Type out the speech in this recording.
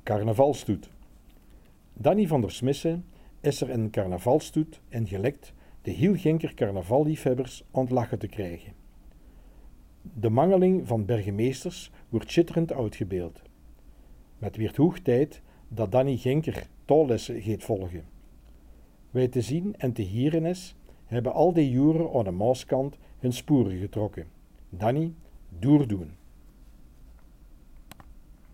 Carnavalstoet. Danny van der Smissen is er een carnavalstoet en gelekt de Hielgenker carnavalliefhebbers ontlachen te krijgen. De mangeling van burgemeesters wordt schitterend uitgebeeld. Met weer hoog tijd dat Danny Genker taallessen gaat volgen. Wij te zien en te hieren is, hebben al die jaren aan de Maaskant hun sporen getrokken. Danny, doordoen.